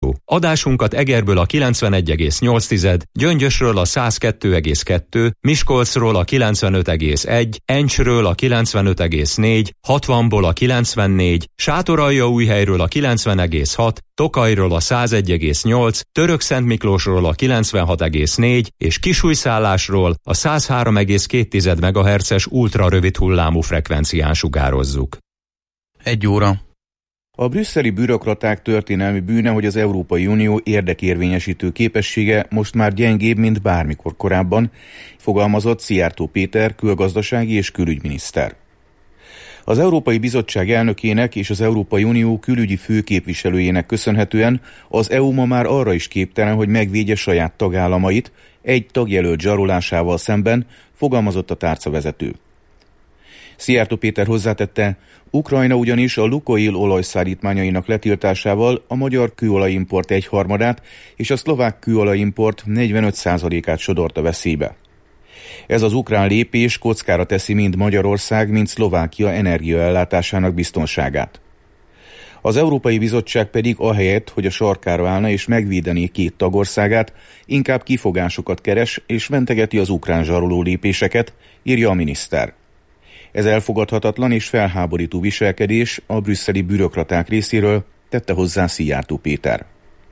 Rádió. Adásunkat Egerből a 91,8, Gyöngyösről a 102,2, Miskolcról a 95,1, Encsről a 95,4, 60-ból a 94, Sátoraljaújhelyről a 90,6, Tokajról a 101,8, Törökszentmiklósról a 96,4 és Kisújszállásról a 103,2 MHz-es ultrarövid hullámú frekvencián sugározzuk. 1 óra. A brüsszeli bürokraták történelmi bűne, hogy az Európai Unió érdekérvényesítő képessége most már gyengébb, mint bármikor korábban, fogalmazott Szijjártó Péter külgazdasági és külügyminiszter. Az Európai Bizottság elnökének és az Európai Unió külügyi főképviselőjének köszönhetően az EU ma már arra is képtelen, hogy megvédje saját tagállamait egy tagjelölt zsarolásával szemben, fogalmazott a tárcavezető. Szijjártó Péter hozzátette, Ukrajna ugyanis a Lukoil olajszállítmányainak letiltásával a magyar kőolajimport 1/3 és a szlovák kőolajimport 45%-át sodorta veszélybe. Ez az ukrán lépés kockára teszi mind Magyarország, mind Szlovákia energiaellátásának biztonságát. Az Európai Bizottság pedig ahelyett, hogy a sarkára állna és megvédené két tagországát, inkább kifogásokat keres és mentegeti az ukrán zsaroló lépéseket, írja a miniszter. Ez elfogadhatatlan és felháborító viselkedés a brüsszeli bürokraták részéről, tette hozzá Szijjártó Péter.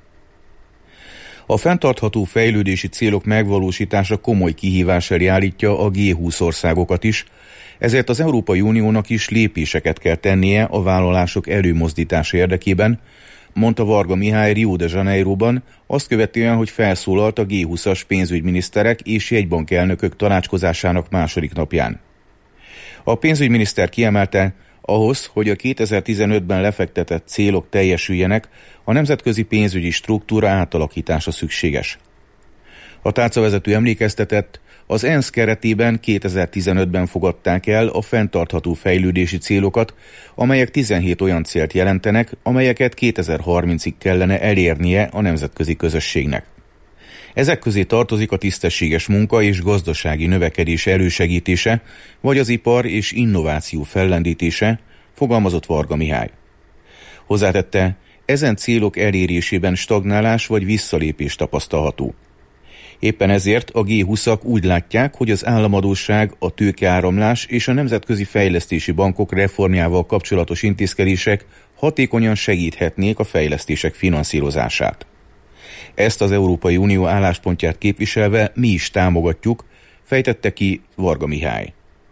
A fenntartható fejlődési célok megvalósítása komoly kihívás elé állítja a G20 országokat is, ezért az Európai Uniónak is lépéseket kell tennie a vállalások előmozdítása érdekében, mondta Varga Mihály Rio de Janeiroban, azt követően, hogy felszólalt a G20-as pénzügyminiszterek és jegybankelnökök tanácskozásának második napján. A pénzügyminiszter kiemelte, ahhoz, hogy a 2015-ben lefektetett célok teljesüljenek, a nemzetközi pénzügyi struktúra átalakítása szükséges. A tárcavezető emlékeztetett, az ENSZ keretében 2015-ben fogadták el a fenntartható fejlődési célokat, amelyek 17 olyan célt jelentenek, amelyeket 2030-ig kellene elérnie a nemzetközi közösségnek. Ezek közé tartozik a tisztességes munka és gazdasági növekedés elősegítése, vagy az ipar és innováció fellendítése, fogalmazott Varga Mihály. Hozzátette, ezen célok elérésében stagnálás vagy visszalépés tapasztalható. Éppen ezért a G20-ak úgy látják, hogy az államadósság, a tőkeáramlás és a nemzetközi fejlesztési bankok reformjával kapcsolatos intézkedések hatékonyan segíthetnék a fejlesztések finanszírozását. Ezt az Európai Unió álláspontját képviselve mi is támogatjuk, fejtette ki Varga Mihály.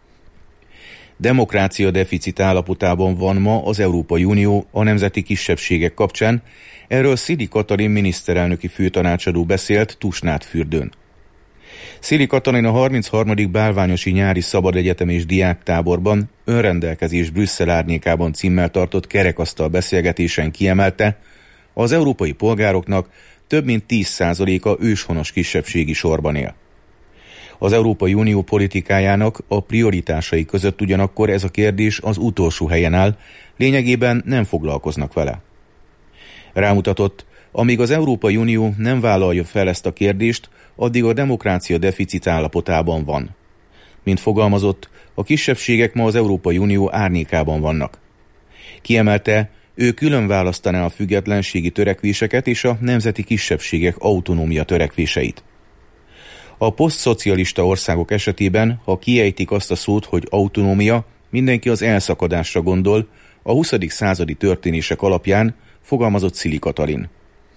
Demokrácia deficit állapotában van ma az Európai Unió a nemzeti kisebbségek kapcsán, erről Szili Katalin miniszterelnöki főtanácsadó beszélt Tusnádfürdőn. Szili Katalin a 33. Bálványosi Nyári Szabad Egyetem és Diáktáborban Önrendelkezés Brüsszel árnyékában címmel tartott kerekasztal beszélgetésen kiemelte, az európai polgároknak több mint 10%-a őshonos kisebbségi sorban él. Az Európai Unió politikájának a prioritásai között ugyanakkor ez a kérdés az utolsó helyen áll, lényegében nem foglalkoznak vele. Rámutatott, amíg az Európai Unió nem vállalja fel ezt a kérdést, addig a demokrácia deficit állapotában van. Mint fogalmazott, a kisebbségek ma az Európai Unió árnyékában vannak. Kiemelte, ő külön választaná a függetlenségi törekvéseket és a nemzeti kisebbségek autonómia törekvéseit. A posztszocialista országok esetében, ha kiejtik azt a szót, hogy autonómia, mindenki az elszakadásra gondol, a 20. századi történések alapján, fogalmazott Szili Katalin.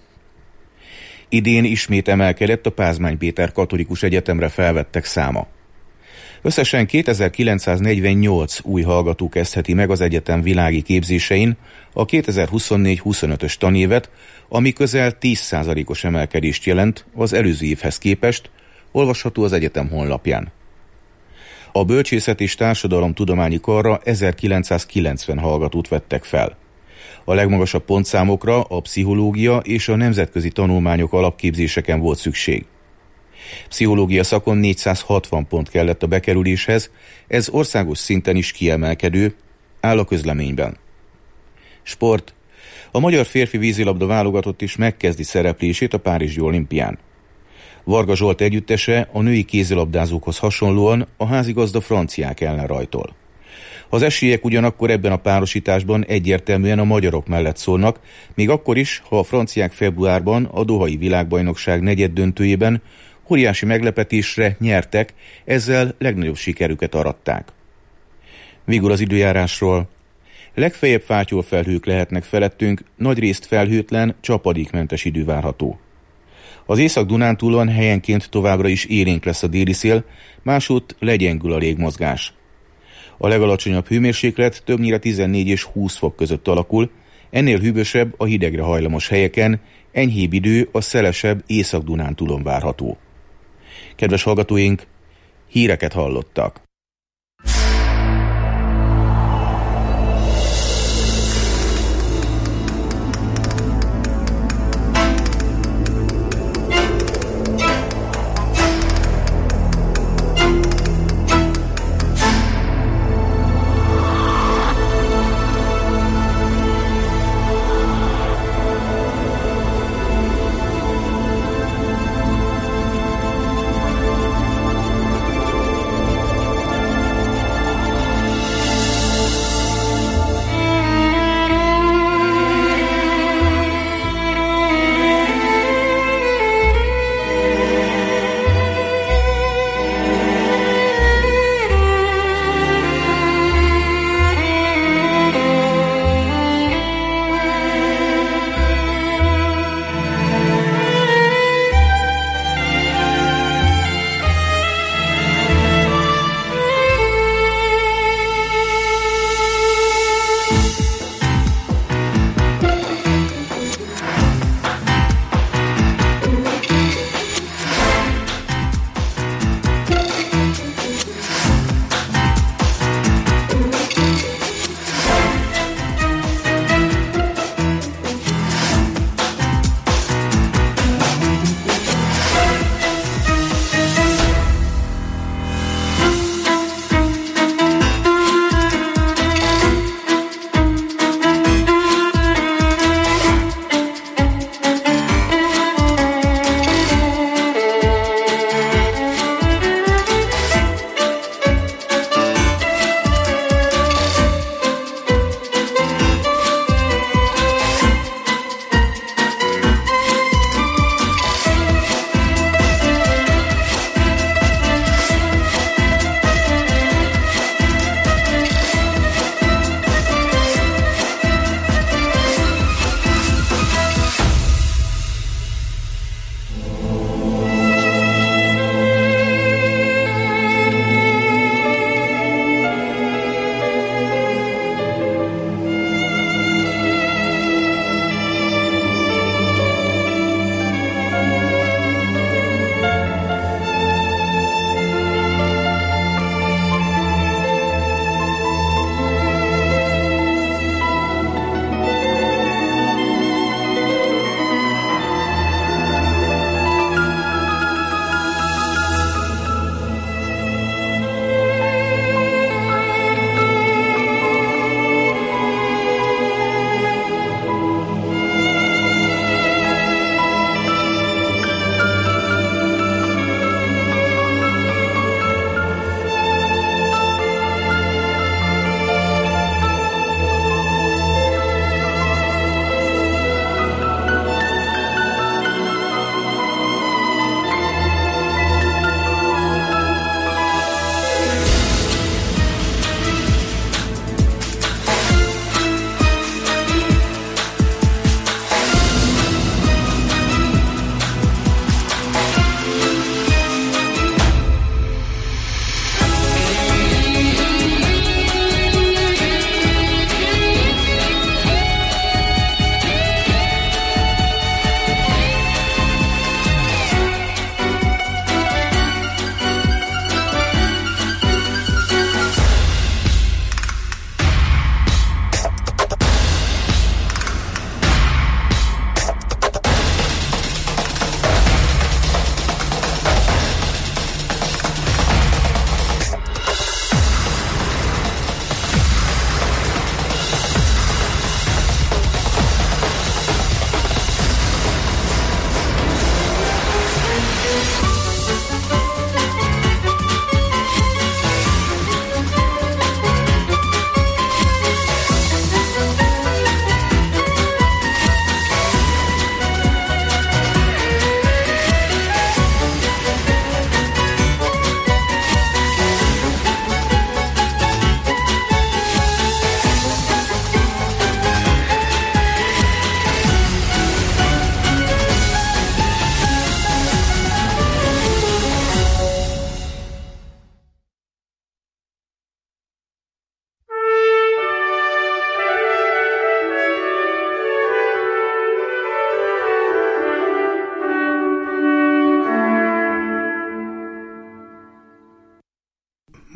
Idén ismét emelkedett a Pázmány Péter Katolikus Egyetemre felvettek száma. Összesen 2948 új hallgató kezdheti meg az egyetem világi képzésein a 2024-25-ös tanévet, ami közel 10%-os emelkedést jelent az előző évhez képest, olvasható az egyetem honlapján. A bölcsészet és társadalomtudományi karra 1990 hallgatót vettek fel. A legmagasabb pontszámokra a pszichológia és a nemzetközi tanulmányok alapképzéseken volt szükség. Pszichológia szakon 460 pont kellett a bekerüléshez, ez országos szinten is kiemelkedő, áll a közleményben. Sport. A magyar férfi vízilabda válogatott is megkezdi szereplését a párizsi olimpián. Varga Zsolt együttese a női kézilabdázókhoz hasonlóan a házigazda franciák ellen rajtol. Az esélyek ugyanakkor ebben a párosításban egyértelműen a magyarok mellett szólnak, még akkor is, ha a franciák februárban a dohai világbajnokság negyeddöntőjében óriási meglepetésre nyertek, ezzel legnagyobb sikerüket aratták. Végül az időjárásról. Legfeljebb fátyolfelhők lehetnek felettünk, nagyrészt felhőtlen, csapadékmentes idő várható. Az Észak-Dunántúlon helyenként továbbra is élénk lesz a déli szél, másútt legyengül a légmozgás. A legalacsonyabb hőmérséklet többnyire 14 és 20 fok között alakul, ennél hűvösebb a hidegre hajlamos helyeken, enyhébb idő a szelesebb Észak-Dunántúlon várható. Kedves hallgatóink, híreket hallottak.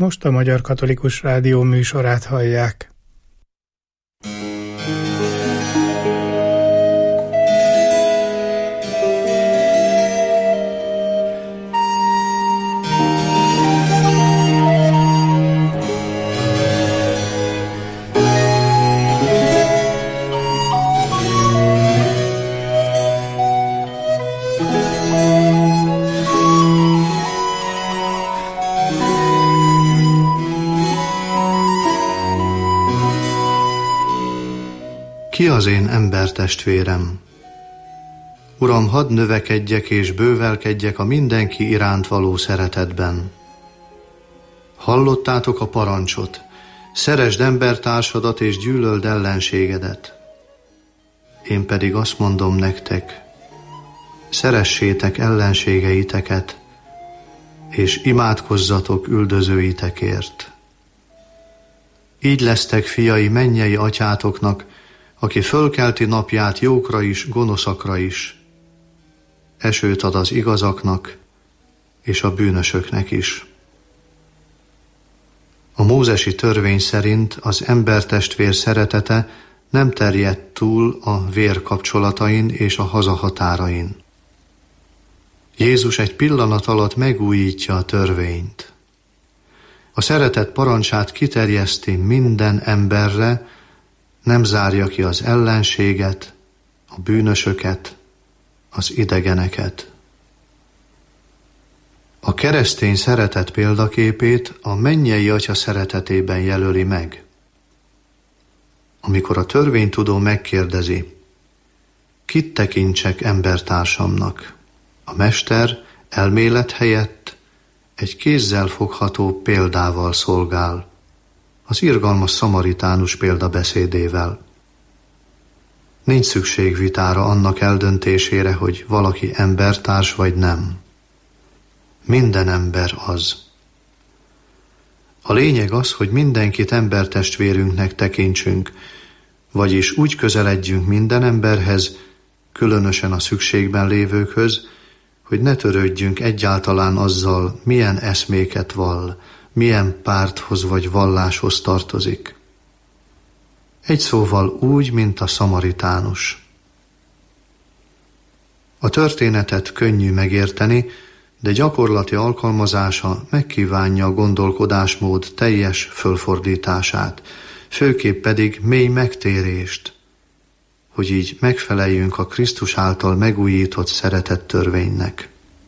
most a Magyar Katolikus Rádió műsorát hallják. Ki az én embertestvérem? Uram, hadd növekedjek és bővelkedjek a mindenki iránt való szeretetben. Hallottátok a parancsot, szeresd embertársadat és gyűlöld ellenségedet. Én pedig azt mondom nektek, szeressétek ellenségeiteket, és imádkozzatok üldözőitekért. Így lesztek fiai mennyei atyátoknak, aki fölkelti napját jókra is, gonoszakra is. Esőt ad az igazaknak, és a bűnösöknek is. A mózesi törvény szerint az embertestvér szeretete nem terjed túl a vér kapcsolatain és a hazahatárain. Jézus egy pillanat alatt megújítja a törvényt. A szeretet parancsát kiterjeszti minden emberre, nem zárja ki az ellenséget, a bűnösöket, az idegeneket. A keresztény szeretet példaképét a mennyei Atya szeretetében jelöli meg. Amikor a törvénytudó megkérdezi, kit tekintsek embertársamnak, a mester elmélet helyett egy kézzel fogható példával szolgál, az irgalmas szamaritánus példabeszédével. Nincs szükség vitára annak eldöntésére, hogy valaki embertárs vagy nem. Minden ember az. A lényeg az, hogy mindenkit embertestvérünknek tekintsünk, vagyis úgy közeledjünk minden emberhez, különösen a szükségben lévőkhöz, hogy ne törődjünk egyáltalán azzal, milyen eszméket vall, milyen párthoz vagy valláshoz tartozik. Egy szóval úgy, mint a szamaritánus. A történetet könnyű megérteni, de gyakorlati alkalmazása megkívánja a gondolkodásmód teljes fölfordítását, főképp pedig mély megtérést, hogy így megfeleljünk a Krisztus által megújított szeretett törvénynek.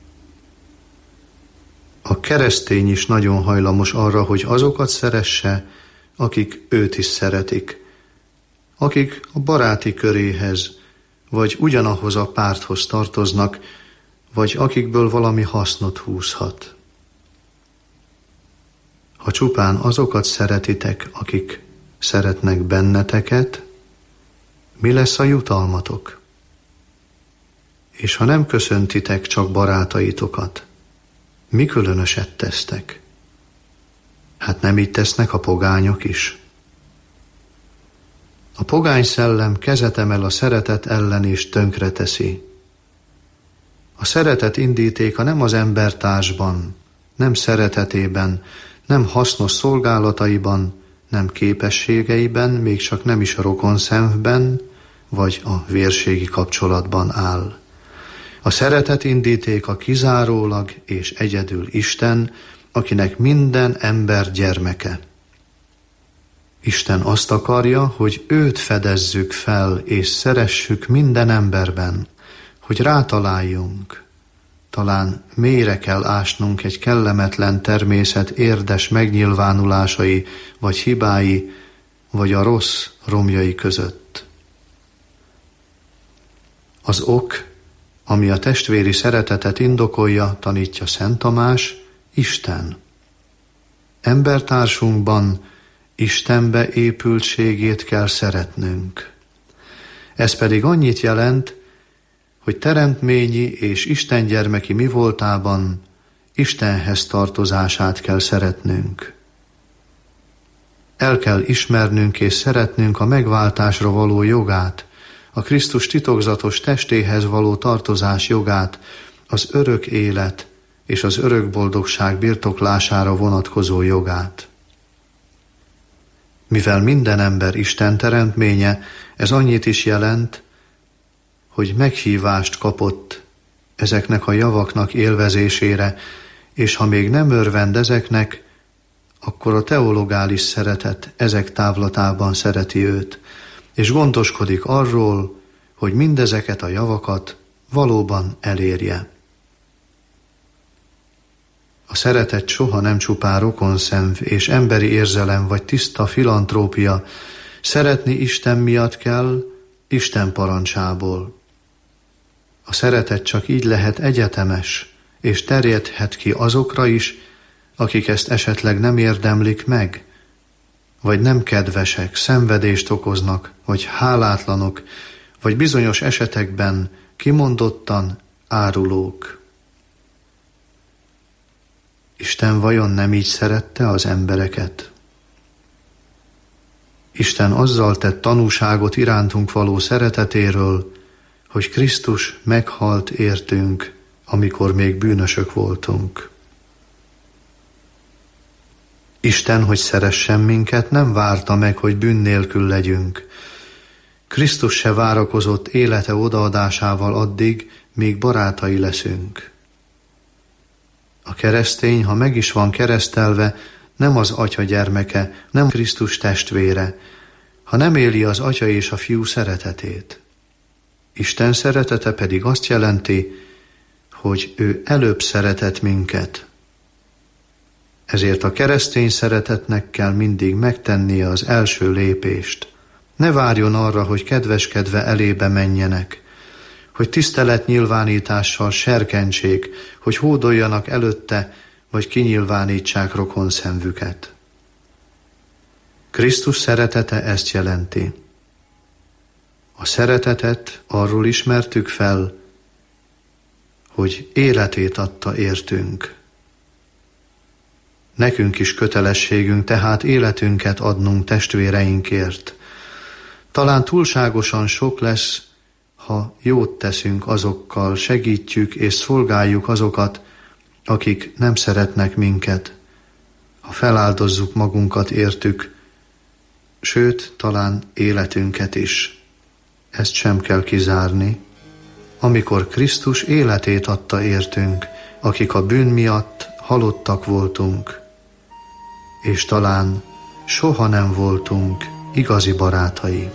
A keresztény is nagyon hajlamos arra, hogy azokat szeresse, akik őt is szeretik, akik a baráti köréhez, vagy ugyanahoz a párthoz tartoznak, vagy akikből valami hasznot húzhat. Ha csupán azokat szeretitek, akik szeretnek benneteket, mi lesz a jutalmatok? És ha nem köszöntitek csak barátaitokat, mi különöset tesztek? Hát nem így tesznek a pogányok is? A pogány szellem kezet emel a szeretet ellen és tönkreteszi. A szeretet indítéka nem az embertársban, nem szeretetében, nem hasznos szolgálataiban, nem képességeiben, még csak nem is a rokonszenvben, vagy a vérségi kapcsolatban áll. A szeretet indítéka kizárólag és egyedül Isten, akinek minden ember gyermeke. Isten azt akarja, hogy őt fedezzük fel és szeressük minden emberben, hogy rátaláljunk. Talán mélyre kell ásnunk egy kellemetlen természet érdes megnyilvánulásai, vagy hibái, vagy a rossz romjai között. Az ok, ami a testvéri szeretetet indokolja, tanítja Szent Tamás, Isten. Embertársunkban Istenbe épültségét kell szeretnünk. Ez pedig annyit jelent, hogy teremtményi és istengyermeki mi voltában Istenhez tartozását kell szeretnünk. El kell ismernünk és szeretnünk a megváltásra való jogát, a Krisztus titokzatos testéhez való tartozás jogát, az örök élet és az örök boldogság birtoklására vonatkozó jogát. Mivel minden ember Isten teremtménye, ez annyit is jelent, hogy meghívást kapott ezeknek a javaknak élvezésére, és ha még nem örvend ezeknek, akkor a teologális szeretet ezek távlatában szereti őt, és gondoskodik arról, hogy mindezeket a javakat valóban elérje. A szeretet soha nem csupán rokonszenv és emberi érzelem vagy tiszta filantrópia, szeretni Isten miatt kell, Isten parancsából. A szeretet csak így lehet egyetemes, és terjedhet ki azokra is, akik ezt esetleg nem érdemlik meg, vagy nem kedvesek, szenvedést okoznak, vagy hálátlanok, vagy bizonyos esetekben kimondottan árulók. Isten vajon nem így szerette az embereket? Isten azzal tett tanúságot irántunk való szeretetéről, hogy Krisztus meghalt értünk, amikor még bűnösök voltunk. Isten, hogy szeressen minket, nem várta meg, hogy bűn nélkül legyünk. Krisztus se várakozott élete odaadásával addig, míg barátai leszünk. A keresztény, ha meg is van keresztelve, nem az Atya gyermeke, nem Krisztus testvére, ha nem éli az Atya és a Fiú szeretetét. Isten szeretete pedig azt jelenti, hogy ő előbb szeretett minket. Ezért a keresztény szeretetnek kell mindig megtennie az első lépést. Ne várjon arra, hogy kedveskedve elébe menjenek, hogy tiszteletnyilvánítással serkentsék, hogy hódoljanak előtte, vagy kinyilvánítsák rokonszenvüket. Krisztus szeretete ezt jelenti. A szeretetet arról ismertük fel, hogy életét adta értünk. Nekünk is kötelességünk tehát életünket adnunk testvéreinkért. Talán túlságosan sok lesz, ha jót teszünk azokkal, segítjük és szolgáljuk azokat, akik nem szeretnek minket, ha feláldozzuk magunkat értük, sőt, talán életünket is. Ezt sem kell kizárni, amikor Krisztus életét adta értünk, akik a bűn miatt halottak voltunk, és talán soha nem voltunk igazi barátai.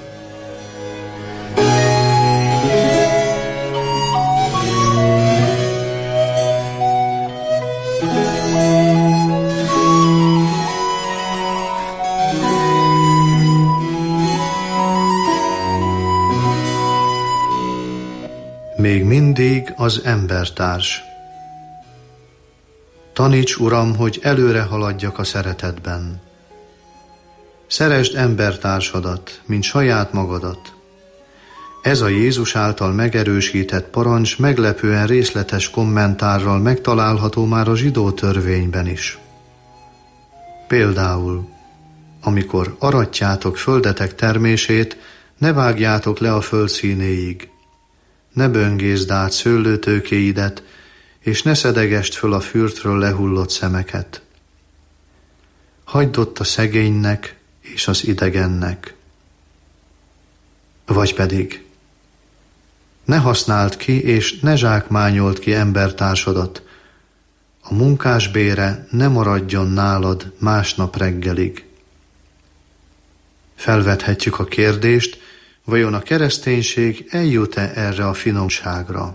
Még mindig az embertárs. Taníts, Uram, hogy előre haladjak a szeretetben. Szeresd embertársadat, mint saját magadat. Ez a Jézus által megerősített parancs meglepően részletes kommentárral megtalálható már a zsidó törvényben is. Például, amikor aratjátok földetek termését, ne vágjátok le a föld színéig, ne böngészd át szőlőtőkéidet, és ne szedegest föl a fürtről lehullott szemeket. Hagyd ott a szegénynek és az idegennek. Vagy pedig, ne használd ki és ne zsákmányold ki embertársadat, a munkás bére ne maradjon nálad másnap reggelig. Felvethetjük a kérdést, vajon a kereszténység eljut-e erre a finomságra?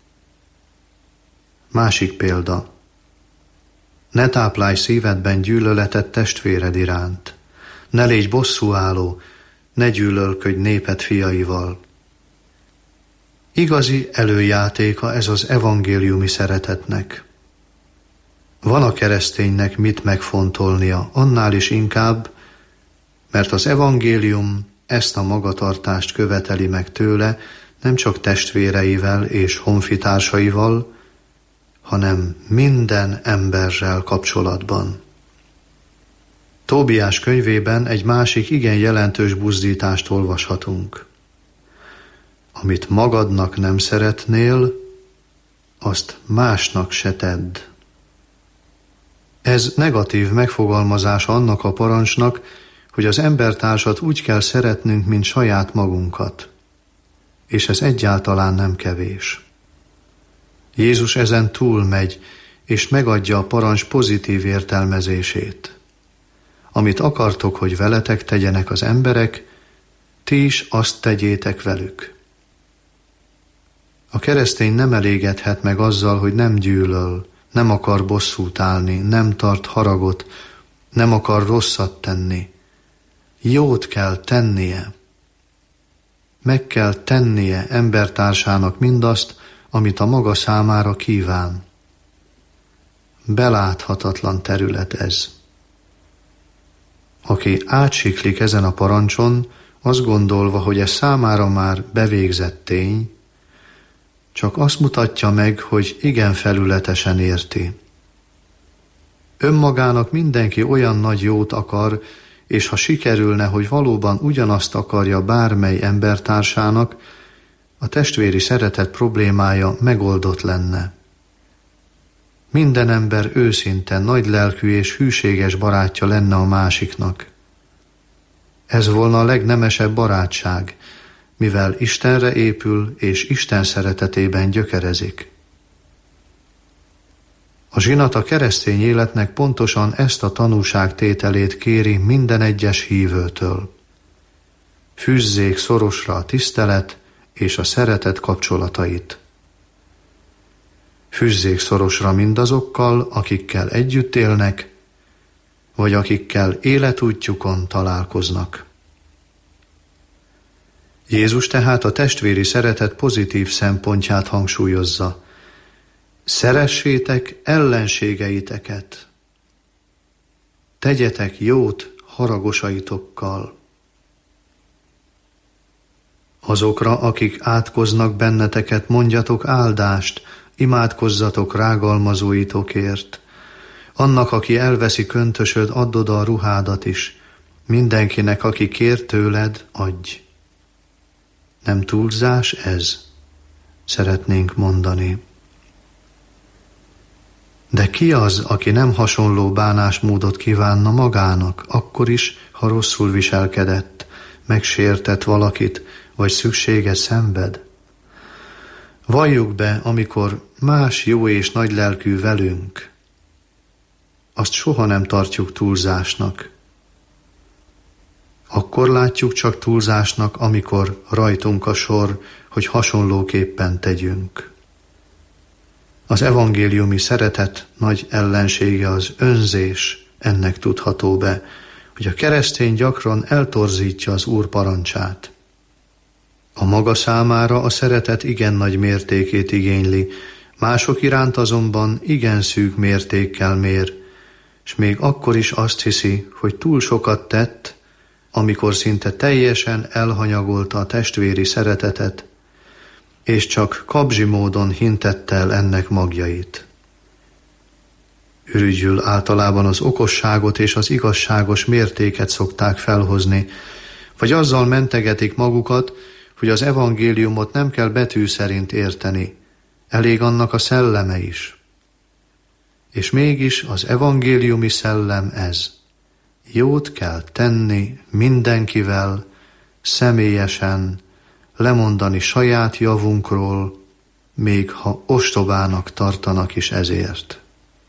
Másik példa. Ne táplálj szívedben gyűlöletet testvéred iránt. Ne légy bosszúálló, ne gyűlölködj néped fiaival. Igazi előjátéka ez az evangéliumi szeretetnek. Van a kereszténynek mit megfontolnia, annál is inkább, mert az evangélium ezt a magatartást követeli meg tőle, nem csak testvéreivel és honfitársaival, hanem minden emberrel kapcsolatban. Tóbiás könyvében egy másik igen jelentős buzdítást olvashatunk. Amit magadnak nem szeretnél, azt másnak se tedd. Ez negatív megfogalmazása annak a parancsnak, hogy az embertársat úgy kell szeretnünk, mint saját magunkat. És ez egyáltalán nem kevés. Jézus ezen túlmegy, és megadja a parancs pozitív értelmezését. Amit akartok, hogy veletek tegyenek az emberek, ti is azt tegyétek velük. A keresztény nem elégedhet meg azzal, hogy nem gyűlöl, nem akar bosszút állni, nem tart haragot, nem akar rosszat tenni. Jót kell tennie. Meg kell tennie embertársának mindazt, amit a maga számára kíván. Beláthatatlan terület ez. Aki átsiklik ezen a parancson, azt gondolva, hogy ez számára már bevégzett tény, csak azt mutatja meg, hogy igen felületesen érti. Önmagának mindenki olyan nagy jót akar, és ha sikerülne, hogy valóban ugyanazt akarja bármely embertársának, a testvéri szeretet problémája megoldott lenne. Minden ember őszinte, nagylelkű és hűséges barátja lenne a másiknak. Ez volna a legnemesebb barátság, mivel Istenre épül és Isten szeretetében gyökerezik. A zsinat a keresztény életnek pontosan ezt a tanúságtételét kéri minden egyes hívőtől. Fűzzék szorosra a tisztelet és a szeretet kapcsolatait. Fűzzék szorosra mindazokkal, akikkel együtt élnek, vagy akikkel életútjukon találkoznak. Jézus tehát a testvéri szeretet pozitív szempontját hangsúlyozza. Szeressétek ellenségeiteket. Tegyetek jót haragosaitokkal. Azokra, akik átkoznak benneteket, mondjatok áldást, imádkozzatok rágalmazóitokért. Annak, aki elveszi köntösöd, add oda a ruhádat is. Mindenkinek, aki kér tőled, adj. Nem túlzás ez? Szeretnénk mondani. De ki az, aki nem hasonló bánásmódot kívánna magának, akkor is, ha rosszul viselkedett, megsértett valakit, vagy szükséget szenved? Valljuk be, amikor más jó és nagylelkű velünk, azt soha nem tartjuk túlzásnak. Akkor látjuk csak túlzásnak, amikor rajtunk a sor, hogy hasonlóképpen tegyünk. Az evangéliumi szeretet nagy ellensége az önzés, ennek tudható be, hogy a keresztény gyakran eltorzítja az Úr parancsát. A maga számára a szeretet igen nagy mértékét igényli, mások iránt azonban igen szűk mértékkel mér, és még akkor is azt hiszi, hogy túl sokat tett, amikor szinte teljesen elhanyagolta a testvéri szeretetet, és csak kabzsi módon hintette el ennek magjait. Ürügyül általában az okosságot és az igazságos mértéket szokták felhozni, vagy azzal mentegetik magukat, hogy az evangéliumot nem kell betű szerint érteni, elég annak a szelleme is. És mégis az evangéliumi szellem ez. Jót kell tenni mindenkivel, személyesen, lemondani saját javunkról, még ha ostobának tartanak is ezért.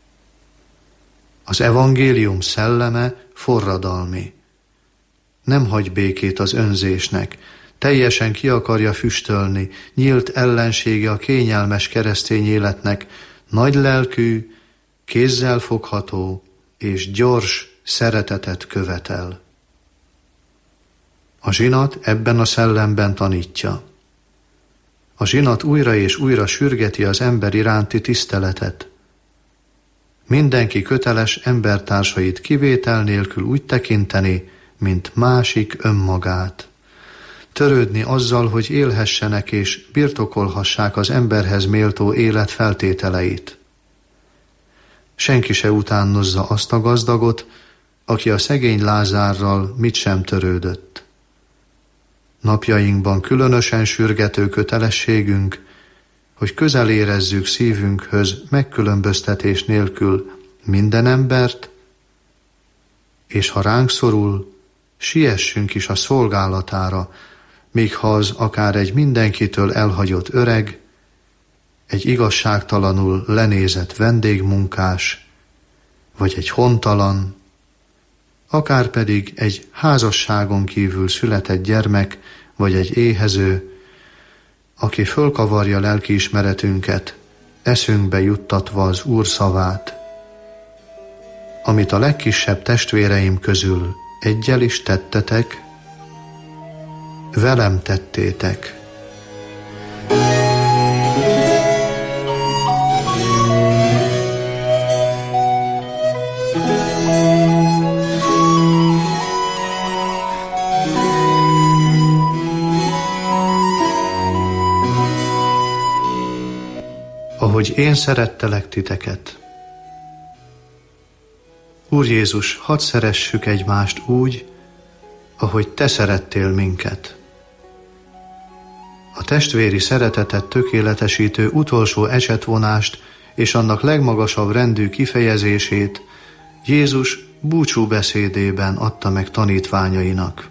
Az evangélium szelleme forradalmi. Nem hagy békét az önzésnek, teljesen ki akarja füstölni, nyílt ellensége a kényelmes keresztény életnek, nagylelkű, kézzel fogható és gyors szeretetet követel. A zsinat ebben a szellemben tanítja. A zsinat újra és újra sürgeti az ember iránti tiszteletet. Mindenki köteles embertársait kivétel nélkül úgy tekinteni, mint másik önmagát. Törődni azzal, hogy élhessenek és birtokolhassák az emberhez méltó élet feltételeit. Senki se utánozza azt a gazdagot, aki a szegény Lázárral mit sem törődött. Napjainkban különösen sürgető kötelességünk, hogy közel érezzük szívünkhöz megkülönböztetés nélkül minden embert, és ha ránk szorul, siessünk is a szolgálatára, még ha az akár egy mindenkitől elhagyott öreg, egy igazságtalanul lenézett vendégmunkás, vagy egy hontalan, akár pedig egy házasságon kívül született gyermek, vagy egy éhező, aki fölkavarja lelkiismeretünket, eszünkbe juttatva az Úr szavát. Amit a legkisebb testvéreim közül eggyel is tettetek, velem tettétek. Ahogy én szerettelek titeket. Úr Jézus, hadd szeressük egymást úgy, ahogy te szerettél minket. A testvéri szeretetet tökéletesítő utolsó ecsetvonást és annak legmagasabb rendű kifejezését Jézus búcsúbeszédében adta meg tanítványainak.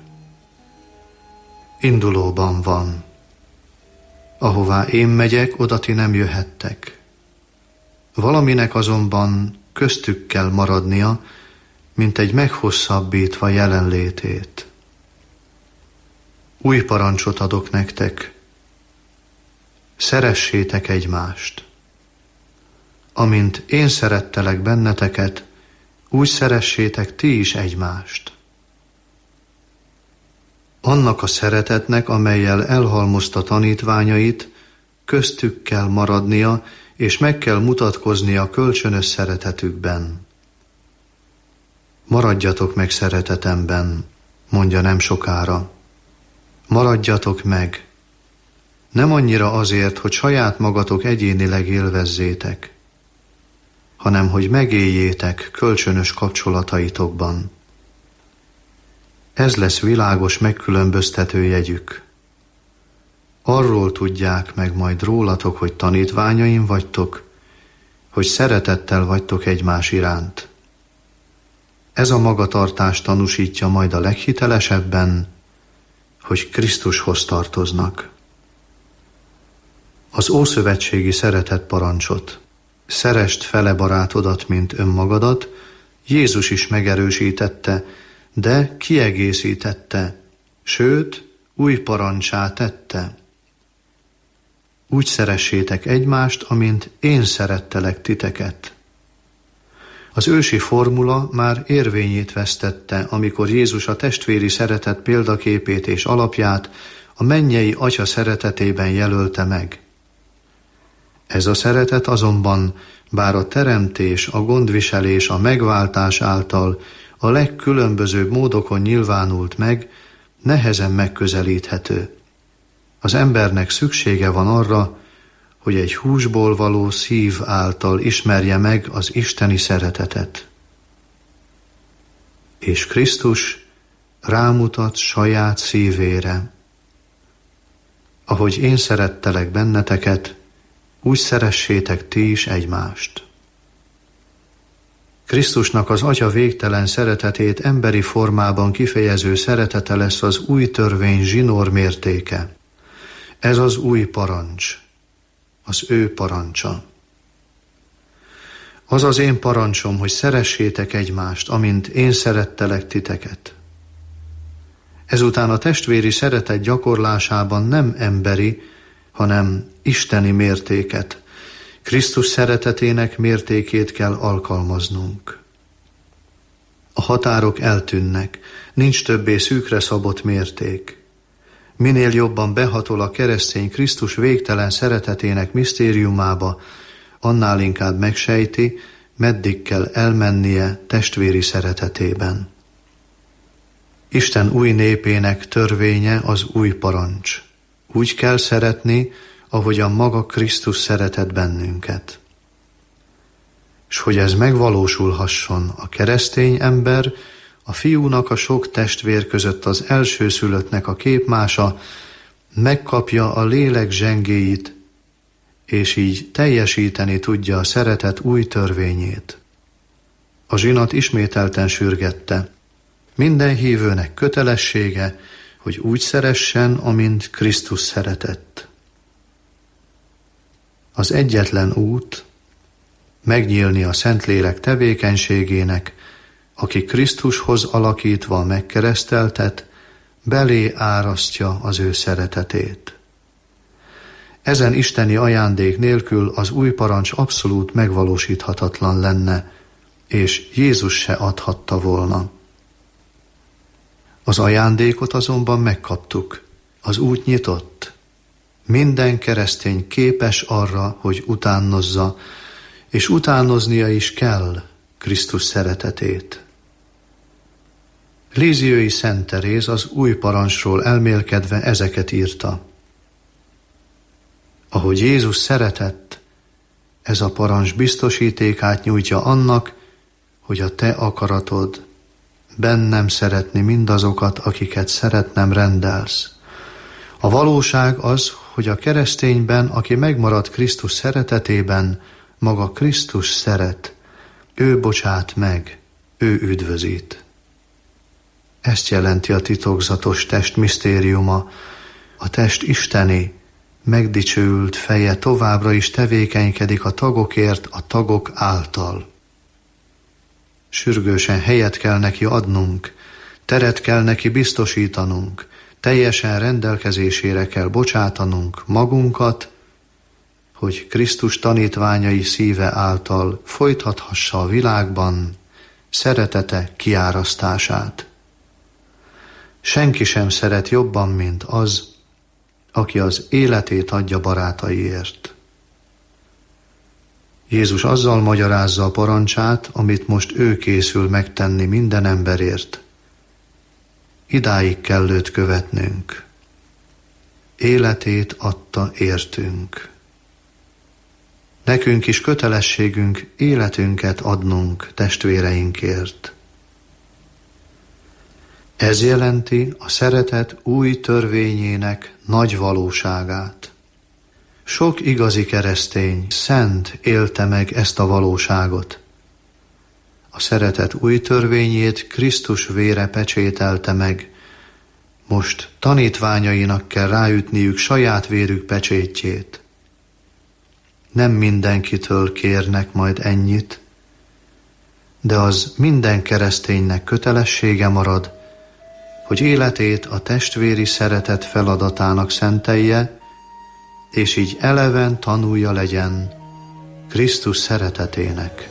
Indulóban van. Ahová én megyek, oda ti nem jöhettek. Valaminek azonban köztük kell maradnia, mint egy meghosszabbítva jelenlétét. Új parancsot adok nektek. Szeressétek egymást. Amint én szerettelek benneteket, úgy szeressétek ti is egymást. Annak a szeretetnek, amellyel elhalmozta tanítványait, köztük kell maradnia, és meg kell mutatkoznia kölcsönös szeretetükben. Maradjatok meg szeretetemben, mondja nem sokára. Maradjatok meg. Nem annyira azért, hogy saját magatok egyénileg élvezzétek, hanem hogy megéljétek kölcsönös kapcsolataitokban. Ez lesz világos megkülönböztető jegyük. Arról tudják meg majd rólatok, hogy tanítványaim vagytok, hogy szeretettel vagytok egymás iránt. Ez a magatartás tanúsítja majd a leghitelesebben, hogy Krisztushoz tartoznak. Az ószövetségi szeretet parancsot, szeresd fele barátodat, mint önmagadat, Jézus is megerősítette, de kiegészítette, sőt, új parancsá tette. Úgy szeressétek egymást, amint én szerettelek titeket. Az ősi formula már érvényét vesztette, amikor Jézus a testvéri szeretet példaképét és alapját a mennyei Atya szeretetében jelölte meg. Ez a szeretet azonban, bár a teremtés, a gondviselés, a megváltás által a legkülönbözőbb módokon nyilvánult meg, nehezen megközelíthető. Az embernek szüksége van arra, hogy egy húsból való szív által ismerje meg az isteni szeretetet. És Krisztus rámutat saját szívére. Ahogy én szerettelek benneteket, úgy szeressétek ti is egymást. Krisztusnak az Atya végtelen szeretetét emberi formában kifejező szeretete lesz az új törvény zsinór mértéke. Ez az új parancs, az ő parancsa. Az az én parancsom, hogy szeressétek egymást, amint én szerettelek titeket. Ezután a testvéri szeretet gyakorlásában nem emberi, hanem isteni mértéket, Krisztus szeretetének mértékét kell alkalmaznunk. A határok eltűnnek, nincs többé szűkre szabott mérték. Minél jobban behatol a keresztény Krisztus végtelen szeretetének misztériumába, annál inkább megsejti, meddig kell elmennie testvéri szeretetében. Isten új népének törvénye az új parancs. Úgy kell szeretni, ahogyan maga Krisztus szeretett bennünket. És hogy ez megvalósulhasson, a keresztény ember, a fiúnak a sok testvér között az elsőszülöttnek a képmása, megkapja a lélek zsengéit, és így teljesíteni tudja a szeretet új törvényét. A zsinat ismételten sürgette. Minden hívőnek kötelessége, hogy úgy szeressen, amint Krisztus szeretett. Az egyetlen út megnyílni a Szentlélek tevékenységének, aki Krisztushoz alakítva megkereszteltet, belé árasztja az ő szeretetét. Ezen isteni ajándék nélkül az új parancs abszolút megvalósíthatatlan lenne, és Jézus se adhatta volna. Az ajándékot azonban megkaptuk, az út nyitott. Minden keresztény képes arra, hogy utánozza, és utánoznia is kell Krisztus szeretetét. Líziói Szent Teréz az új parancsról elmélkedve ezeket írta. Ahogy Jézus szeretett, ez a parancs biztosítékát nyújtja annak, hogy a te akaratod bennem szeretni mindazokat, akiket szeretnem rendelsz. A valóság az, hogy a keresztényben, aki megmarad Krisztus szeretetében, maga Krisztus szeret, ő bocsát meg, ő üdvözít. Ezt jelenti a titokzatos test misztériuma, a test isteni, megdicsőült feje továbbra is tevékenykedik a tagokért, a tagok által. Sürgősen helyet kell neki adnunk, teret kell neki biztosítanunk, teljesen rendelkezésére kell bocsátanunk magunkat, hogy Krisztus tanítványai szíve által folytathassa a világban szeretete kiárasztását. Senki sem szeret jobban, mint az, aki az életét adja barátaiért. Jézus azzal magyarázza a parancsát, amit most ő készül megtenni minden emberért. Idáig kell őt követnünk. Életét adta értünk. Nekünk is kötelességünk életünket adnunk testvéreinkért. Ez jelenti a szeretet új törvényének nagy valóságát. Sok igazi keresztény, szent élte meg ezt a valóságot. A szeretet új törvényét Krisztus vére pecsételte meg. Most tanítványainak kell ráütniük saját vérük pecsétjét. Nem mindenkitől kérnek majd ennyit, de az minden kereszténynek kötelessége marad, hogy életét a testvéri szeretet feladatának szentelje, és így eleven tanulja legyen Krisztus szeretetének.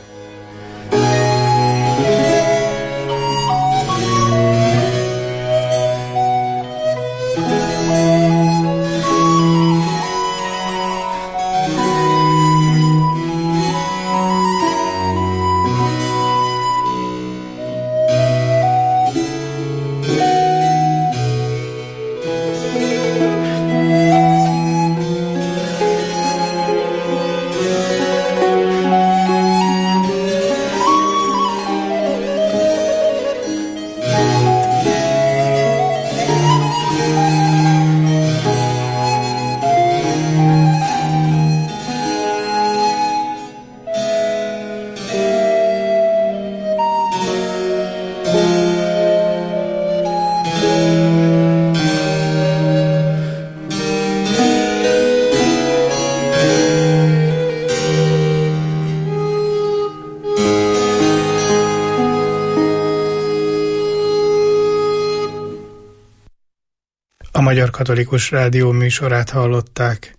A Magyar Katolikus Rádió műsorát hallották.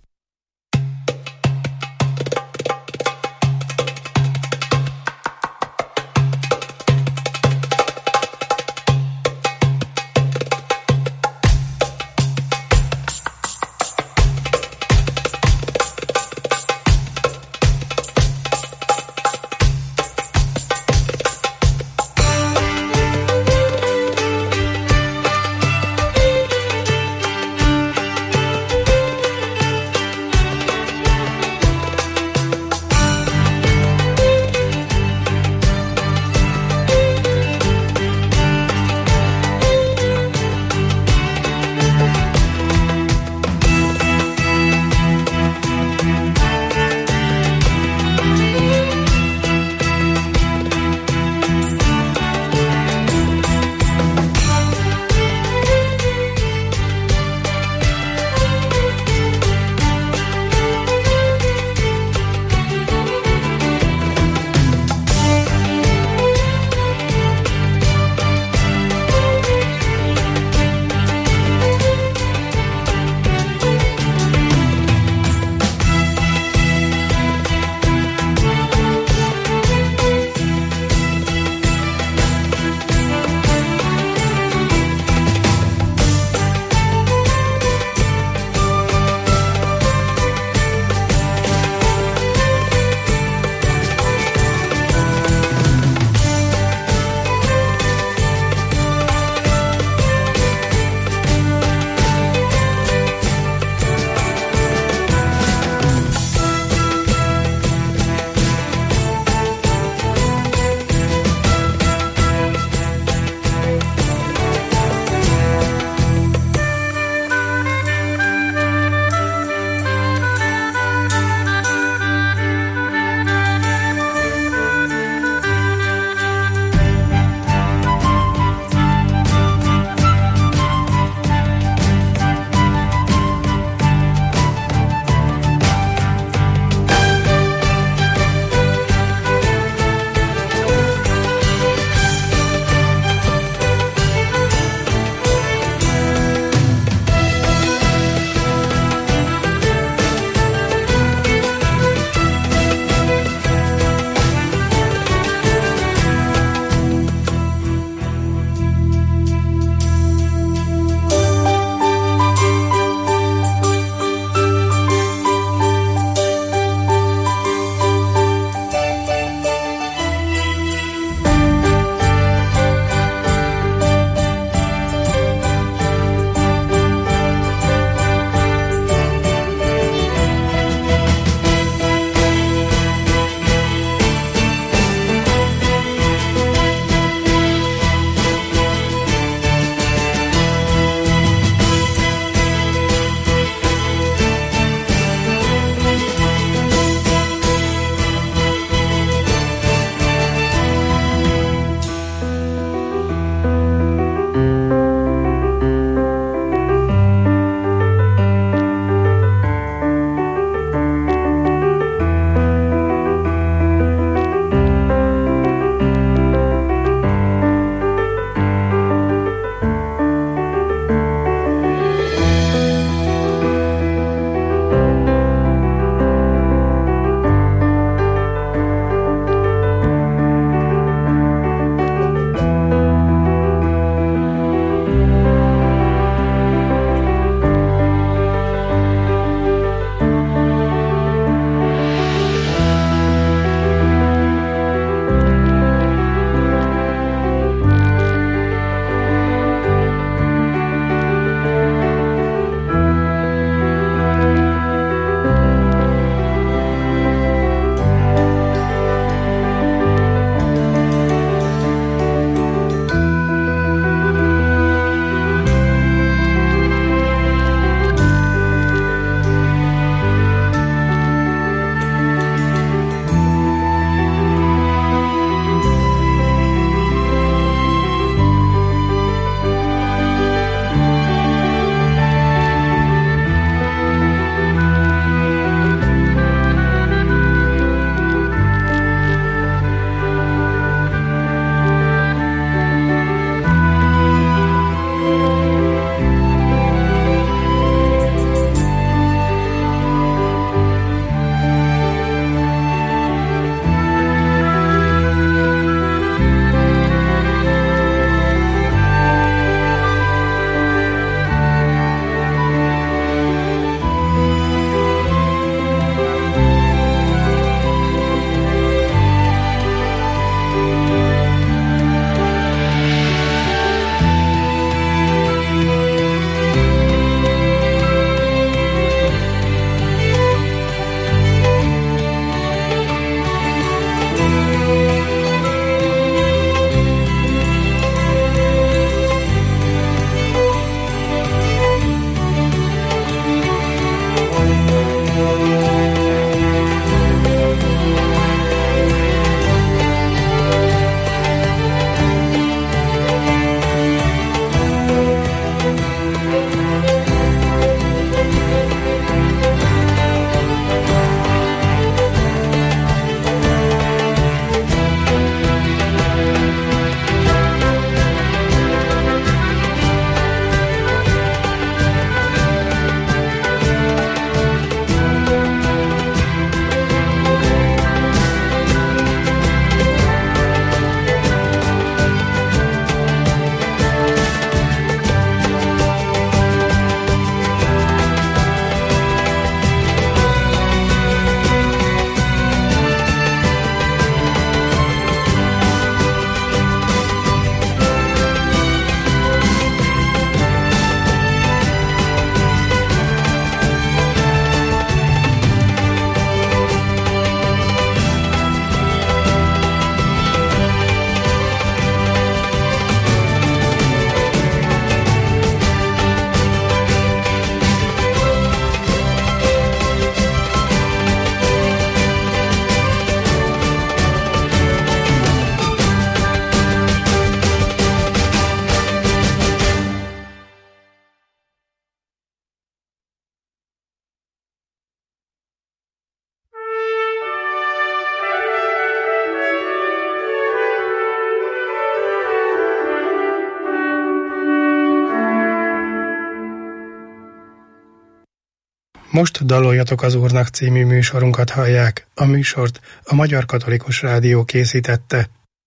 Most Daloljatok az Úrnak című műsorunkat hallják. A műsort a Magyar Katolikus Rádió készítette.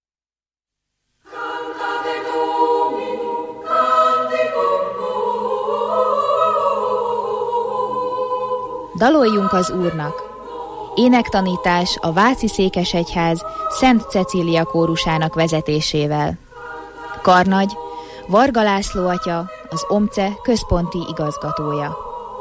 Daloljunk az Úrnak! Énektanítás a Váci Székesegyház Szent Cecília kórusának vezetésével. Karnagy, Varga László atya, az OMCE központi igazgatója.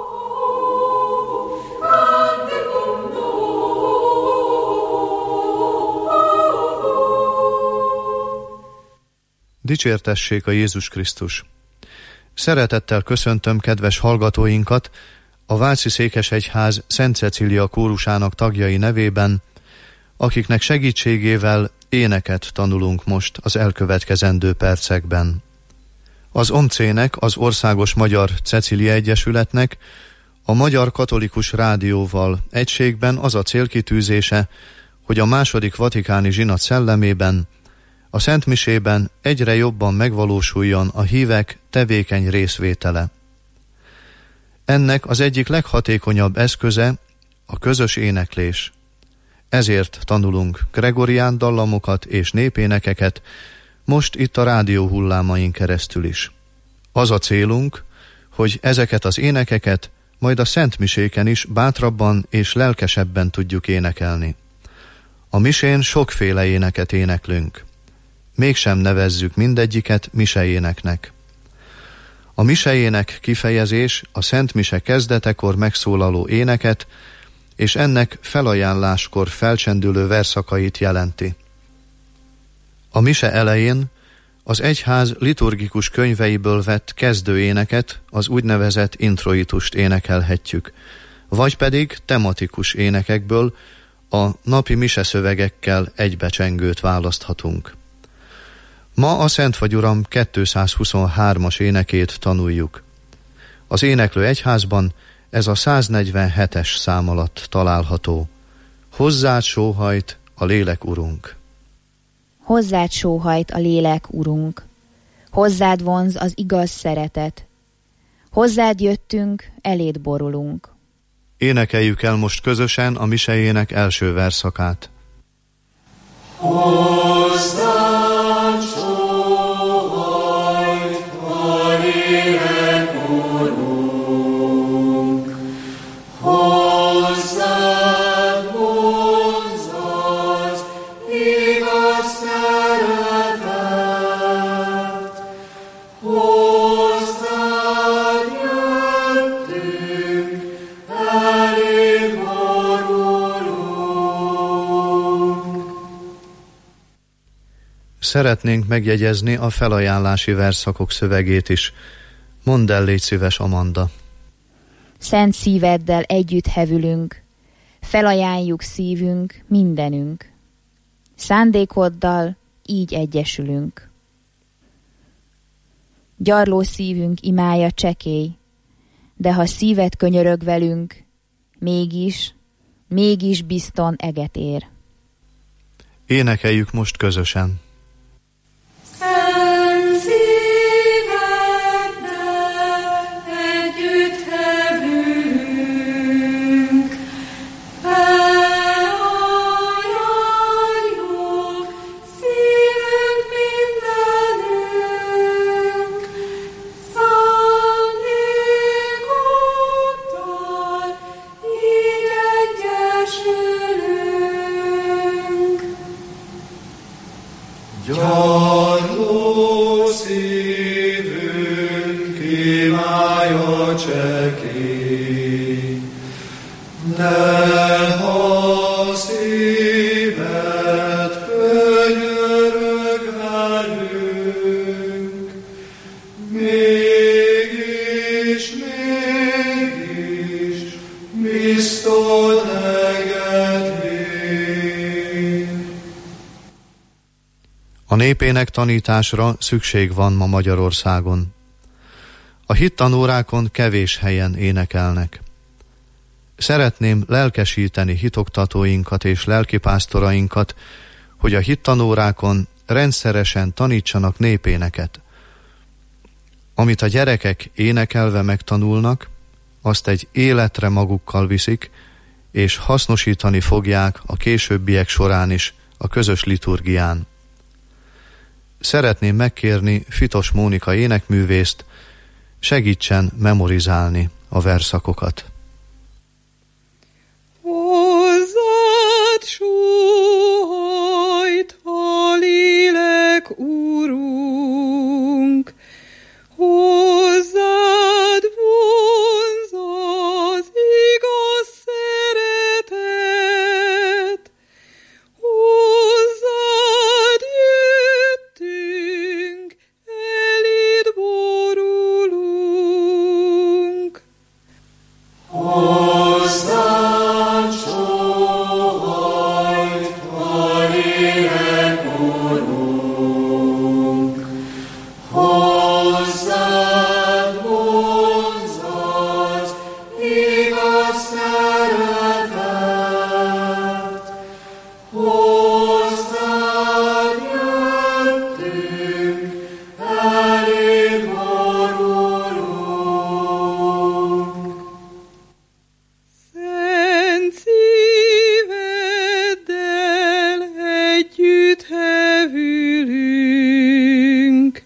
Dicsértessék a Jézus Krisztus! Szeretettel köszöntöm kedves hallgatóinkat a Váci Székesegyház Szent Cecília kórusának tagjai nevében, akiknek segítségével éneket tanulunk most az elkövetkezendő percekben. Az OMCE-nek, az Országos Magyar Cecília Egyesületnek a Magyar Katolikus Rádióval egységben az a célkitűzése, hogy a II. Vatikáni zsinat szellemében a szentmisében egyre jobban megvalósuljon a hívek tevékeny részvétele. Ennek az egyik leghatékonyabb eszköze a közös éneklés. Ezért tanulunk gregorián dallamokat és népénekeket, most itt a rádió hullámain keresztül is. Az a célunk, hogy ezeket az énekeket majd a szentmiséken is bátrabban és lelkesebben tudjuk énekelni. A misén sokféle éneket éneklünk. Mégsem nevezzük mindegyiket miseéneknek. A miseének kifejezés a szentmise kezdetekor megszólaló éneket és ennek felajánláskor felcsendülő verszakait jelenti. A mise elején az egyház liturgikus könyveiből vett kezdőéneket, az úgynevezett introitust énekelhetjük, vagy pedig tematikus énekekből a napi miseszövegekkel egybecsengőt választhatunk. Ma a Szent vagy Uram 223-as énekét tanuljuk. Az éneklő egyházban ez a 147-es szám alatt található. Hozzád sóhajt a lélek, Urunk. Hozzád sóhajt a lélek, Urunk. Hozzád vonz az igaz szeretet. Hozzád jöttünk, eléd borulunk. Énekeljük el most közösen a misejének első verszakát. Hozzád sóhajt a lélek, Urunk. Hozzád vonz az igaz szeretet. Hozzád jöttünk, eléd borulunk. Szeretnénk megjegyezni a felajánlási verszakok szövegét is. Mondd el, légy szíves, Amanda. Szent szíveddel együtt hevülünk, felajánljuk szívünk, mindenünk. Szándékoddal így egyesülünk. Gyarló szívünk imája csekély, de ha szíved könyörög velünk, mégis bizton eget ér. Énekeljük most közösen. Szent szíveddel együtt hevülünk, felajánljuk szívünk, mindenünk. Szándékoddal így egyesülünk. Gyarló szívünk imája csekély, de ha szíved könyörög velünk, mégis bizton eget ér. A népének tanításra szükség van ma Magyarországon. A hittanórákon kevés helyen énekelnek. Szeretném lelkesíteni hitoktatóinkat és lelkipásztorainkat, hogy a hittanórákon rendszeresen tanítsanak népéneket. Amit a gyerekek énekelve megtanulnak, azt egy életre magukkal viszik, és hasznosítani fogják a későbbiek során is a közös liturgián. Szeretném megkérni Fitos Mónika énekművészt, segítsen memorizálni a verszakokat. Hozzád sóhajt a lélek, Urunk, hozzád vonz az igaz szeretet, hozzád jöttünk, eléd borulunk. Hozzád sóhajt a lélek, Urunk, hozzád vonz az igaz szeretet, hozzád jöttünk, eléd borulunk. Szent szíveddel együtt hevülünk,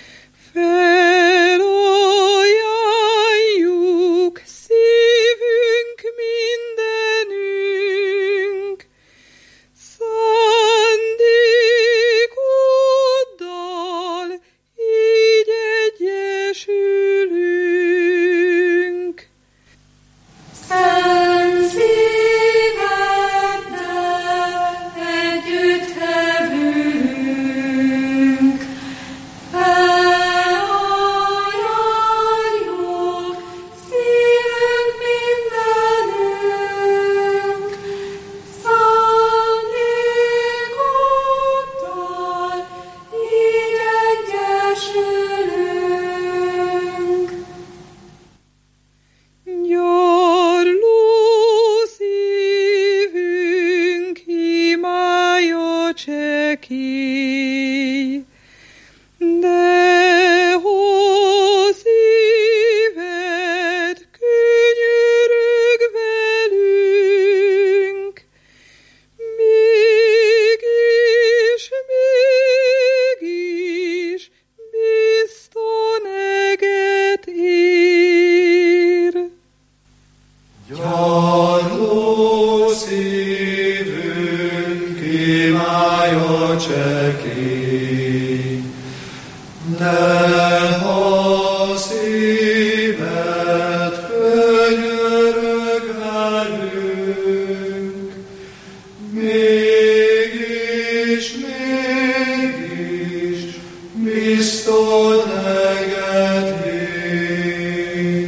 felajánljuk szívünk mindenünk, szándékoddal így egyesülünk. Szent szíveddel együtt hevülünk, felajánljuk szívünk mindenünk, szándékoddal így egyesülünk. Gyarló szívünk imája csekély, de ha szíved könyörög velünk, mégis bizton eget ér. Gyarló szívünk imája csekély, de ha szíved könyörög velünk, mégis bizton eget ér.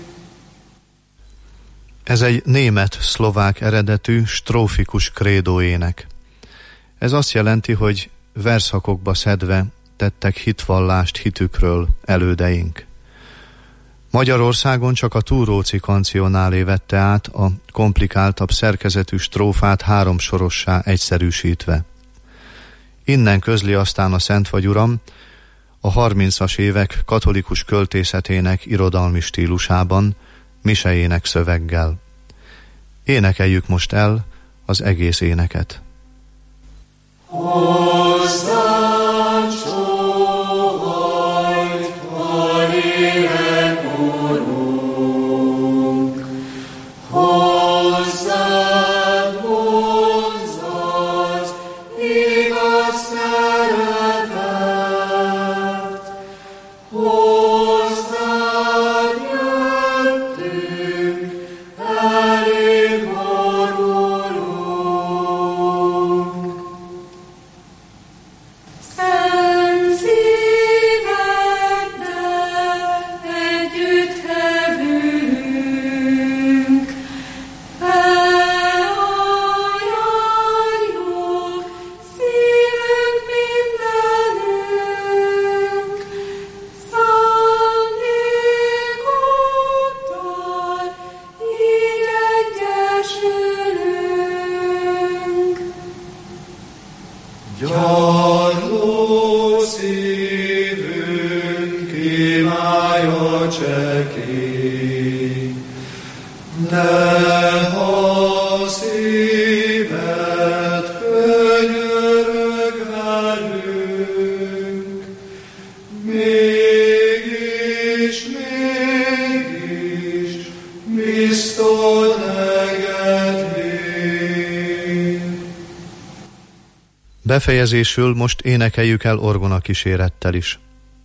Ez egy német-szlovák eredetű strófikus krédóének. Ez azt jelenti, hogy verszakokba szedve tettek hitvallást hitükről elődeink. Magyarországon csak a Túróci kancionálé vette át a komplikáltabb szerkezetű strófát 3 sorossá egyszerűsítve. Innen közli aztán a Szentvagy Uram a 30-as évek katolikus költészetének irodalmi stílusában, misejének szöveggel. Énekeljük most el az egész éneket. Hozzád sóhajt a lélek, Urunk, hozzád vonz az igaz szeretet, hozzád jöttünk, eléd borulunk. Szent szíveddel együtt hevülünk, felajánljuk szívünk mindenünk, szándékoddal így egyesülünk. Gyarló szívünk imája csekély, Befejezésül most énekeljük el orgona kísérettel is.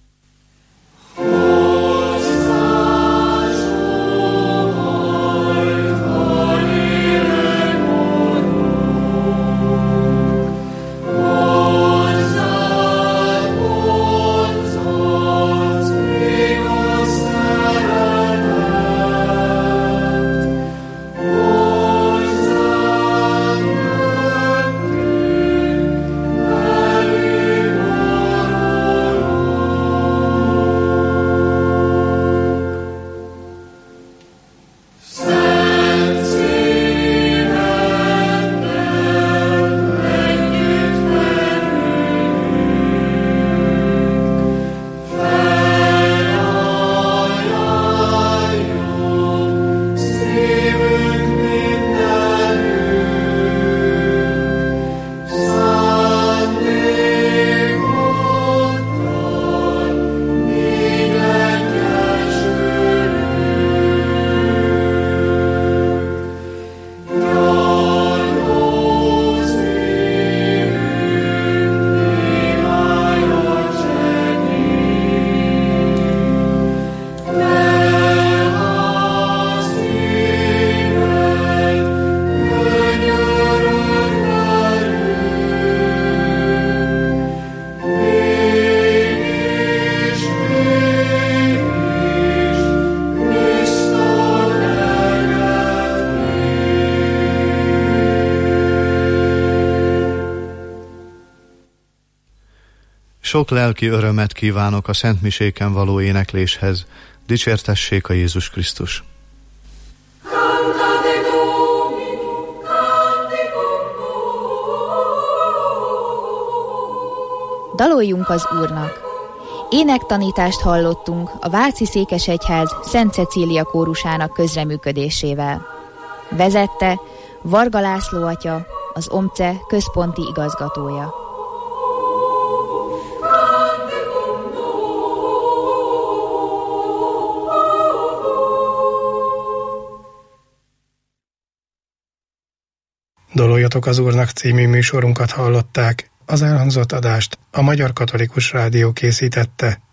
Sok lelki örömet kívánok a szentmiséken való énekléshez. Dicsértessék a Jézus Krisztus! Daloljunk az Úrnak! Énektanítást hallottunk a Váci Székesegyház Szent Cecília kórusának közreműködésével. Vezette Varga László atya, az OMCE központi igazgatója. Daloljatok az Úrnak című műsorunkat hallották. Az elhangzott adást a Magyar Katolikus Rádió készítette.